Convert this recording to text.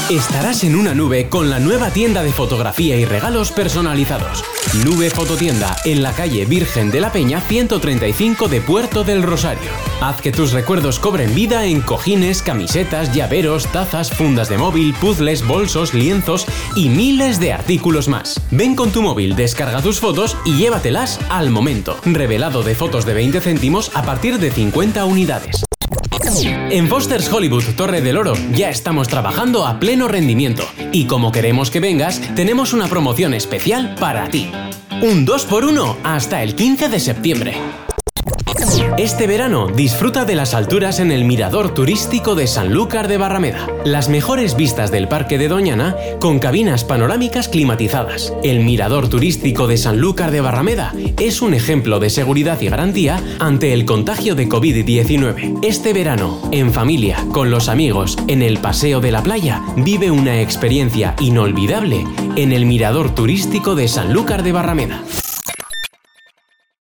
Estarás en una nube con la nueva tienda de fotografía y regalos personalizados. Nube Fototienda, en la calle Virgen de la Peña 135 de Puerto del Rosario. Haz que tus recuerdos cobren vida en cojines, camisetas, llaveros, tazas, fundas de móvil, puzzles, bolsos, lienzos y miles de artículos más. Ven con tu móvil, descarga tus fotos y llévatelas al momento. Revelado de fotos de 20 céntimos a partir de 50 unidades. En Foster's Hollywood Torre del Oro ya estamos trabajando a pleno rendimiento y como queremos que vengas, tenemos una promoción especial para ti. Un 2x1 hasta el 15 de septiembre. Este verano disfruta de las alturas en el Mirador Turístico de Sanlúcar de Barrameda. Las mejores vistas del Parque de Doñana con cabinas panorámicas climatizadas. El Mirador Turístico de Sanlúcar de Barrameda es un ejemplo de seguridad y garantía ante el contagio de COVID-19. Este verano, en familia, con los amigos, en el paseo de la playa, vive una experiencia inolvidable en el Mirador Turístico de Sanlúcar de Barrameda.